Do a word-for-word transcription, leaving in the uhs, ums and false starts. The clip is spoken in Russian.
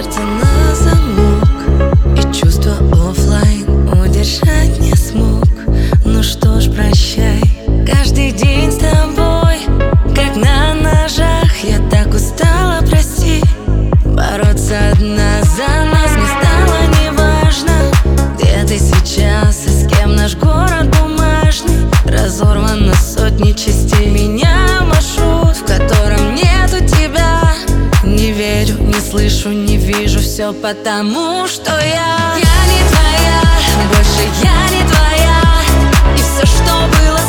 сердце на замок, и чувство оффлайн удержать не смог. Ну что ж, прощай, каждый день с тобой как на ножах. Я так устала, прости. Бороться одна за нас мне стало неважно. Где ты сейчас и с кем наш город бумажный? Разорван на сотни частей меня маршрут, в котором нету тебя. Не верю, не слышу, не вижу, все потому, что я Я не твоя, больше я не твоя. И все, что было